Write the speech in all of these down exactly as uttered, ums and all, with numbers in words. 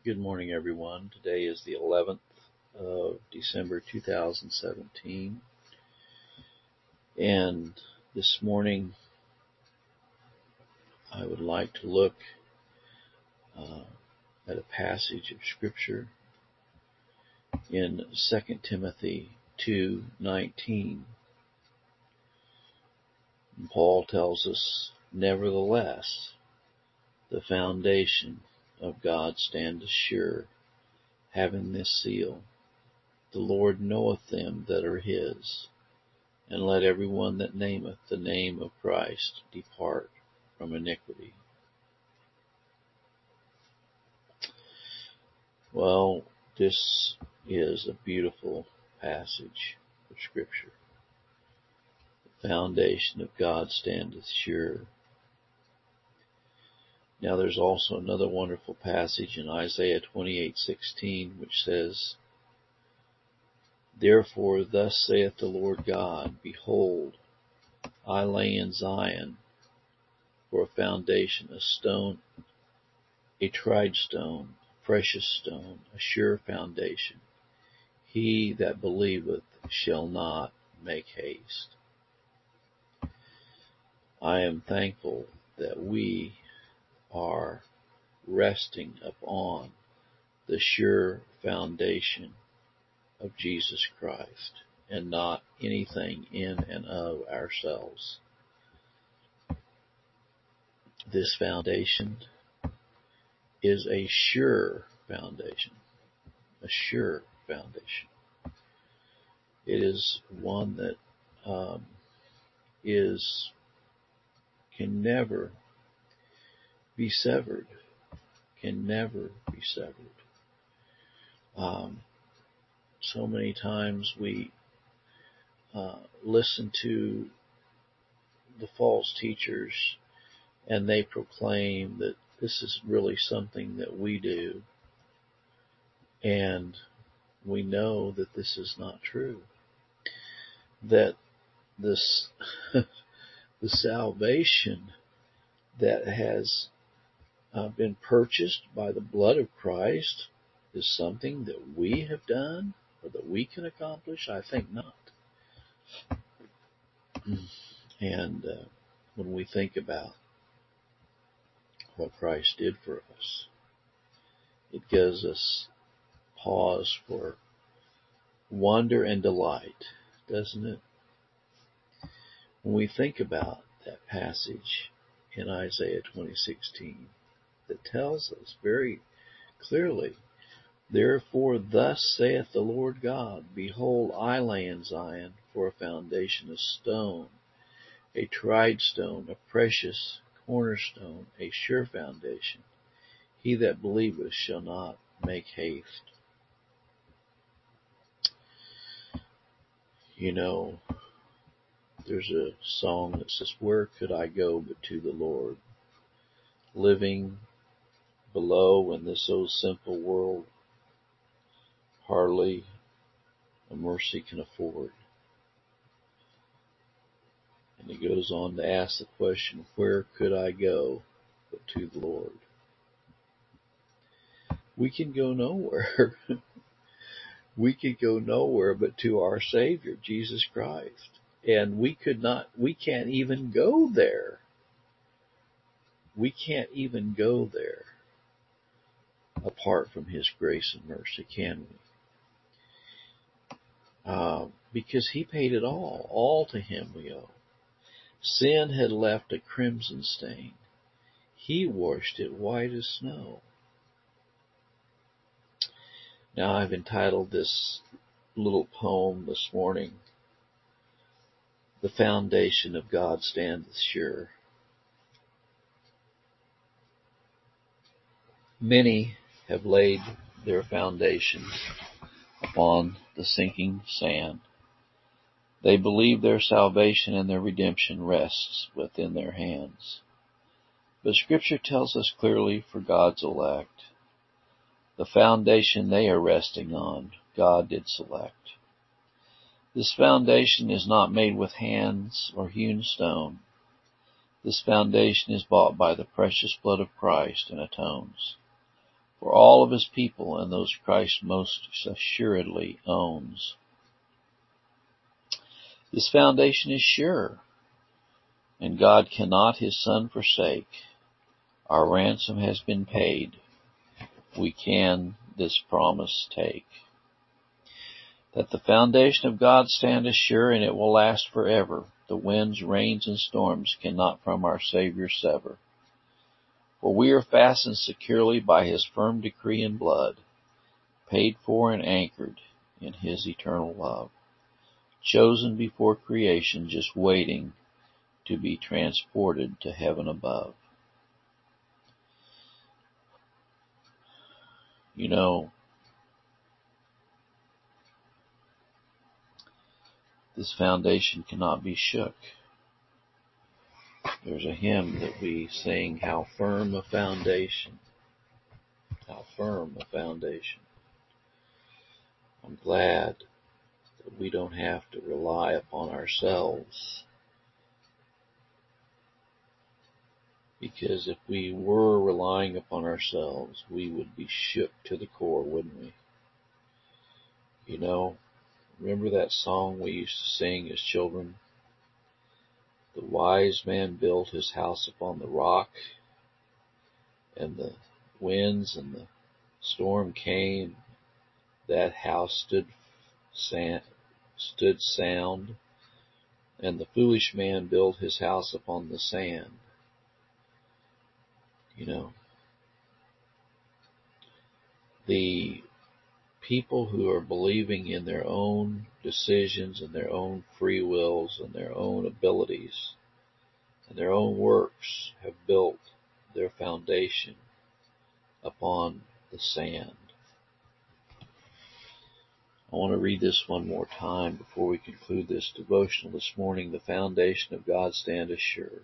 Good morning, everyone. Today is the eleventh of December two thousand seventeen, and this morning I would like to look uh, at a passage of Scripture in Second Timothy two nineteen. Paul tells us, "Nevertheless, the foundation of God standeth sure, having this seal, the Lord knoweth them that are his, and let every one that nameth the name of Christ depart from iniquity." Well, this is a beautiful passage of Scripture. The foundation of God standeth sure. Now there's also another wonderful passage in Isaiah twenty-eight sixteen, which says, "Therefore thus saith the Lord God, Behold, I lay in Zion for a foundation, a stone, a tried stone, a precious stone, a sure foundation. He that believeth shall not make haste." I am thankful that we are resting upon the sure foundation of Jesus Christ and not anything in and of ourselves. This foundation is a sure foundation, a sure foundation. It is one that um, is can never be severed, can never be severed. Um, so many times we uh, listen to the false teachers, and they proclaim that this is really something that we do, and we know that this is not true. That this the salvation that has uh, been purchased by the blood of Christ is something that we have done or that we can accomplish? I think not. And uh, when we think about what Christ did for us, it gives us pause for wonder and delight, doesn't it? When we think about that passage in Isaiah twenty sixteen that tells us very clearly, "Therefore thus saith the Lord God, Behold, I lay in Zion for a foundation, a stone, a tried stone, a precious cornerstone, a sure foundation. He that believeth shall not make haste." You know, there's a song that says, "Where could I go but to the Lord? Living below in this so simple world, hardly a mercy can afford." And he goes on to ask the question, where could I go but to the Lord? We can go nowhere. We could go nowhere but to our Savior, Jesus Christ. And we could not, we can't even go there. We can't even go there apart from His grace and mercy, can we? Uh, because He paid it all. All to Him we owe. Sin had left a crimson stain. He washed it white as snow. Now I've entitled this little poem this morning, "The Foundation of God Standeth Sure." Many have laid their foundations upon the sinking sand. They believe their salvation and their redemption rests within their hands. But Scripture tells us clearly, for God's elect, the foundation they are resting on, God did select. This foundation is not made with hands or hewn stone. This foundation is bought by the precious blood of Christ and atones. for all of his people and those Christ most assuredly owns. This foundation is sure, and God cannot his Son forsake. Our ransom has been paid. We can this promise take. That the foundation of God stand is sure, and it will last forever. The winds, rains, and storms cannot from our Savior sever. For we are fastened securely by his firm decree and blood, paid for and anchored in his eternal love, chosen before creation, just waiting to be transported to heaven above. You know, this foundation cannot be shook. There's a hymn that we sing, how firm a foundation, how firm a foundation. I'm glad that we don't have to rely upon ourselves, because if we were relying upon ourselves, we would be shook to the core, wouldn't we? You know, remember that song we used to sing as children? The wise man built his house upon the rock, and the winds and the storm came. That house stood sand, stood sound, and the foolish man built his house upon the sand. You know, the people who are believing in their own decisions and their own free wills and their own abilities and their own works have built their foundation upon the sand. I want to read this one more time before we conclude this devotional this morning. The foundation of God standeth sure.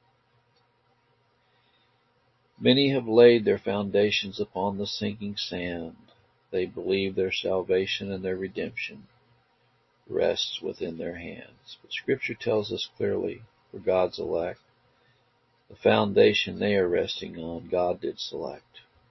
Many have laid their foundations upon the sinking sand. They believe their salvation and their redemption rests within their hands. But Scripture tells us clearly, for God's elect, the foundation they are resting on, God did select.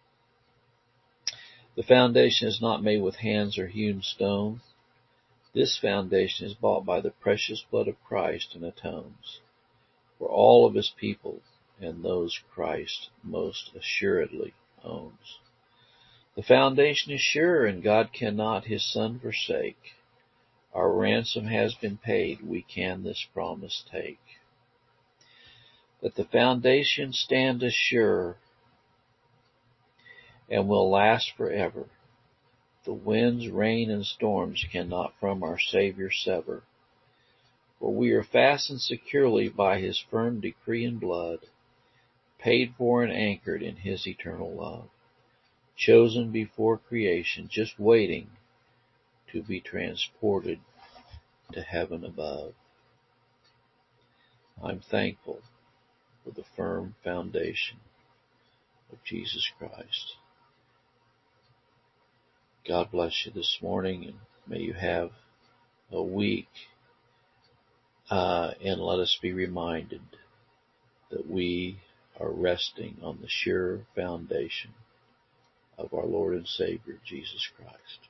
The foundation is not made with hands or hewn stone. This foundation is bought by the precious blood of Christ and atones for all of his people and those Christ most assuredly owns. The foundation is sure, and God cannot his Son forsake. Our ransom has been paid, we can this promise take. That the foundation stand assured and will last forever. The winds, rain, and storms cannot from our Savior sever. For we are fastened securely by his firm decree and blood, paid for and anchored in his eternal love, chosen before creation, just waiting to be transported to heaven above. I'm thankful for the firm foundation of Jesus Christ. God bless you this morning, and may you have a week, uh, and let us be reminded that we are resting on the sure foundation of our Lord and Savior, Jesus Christ.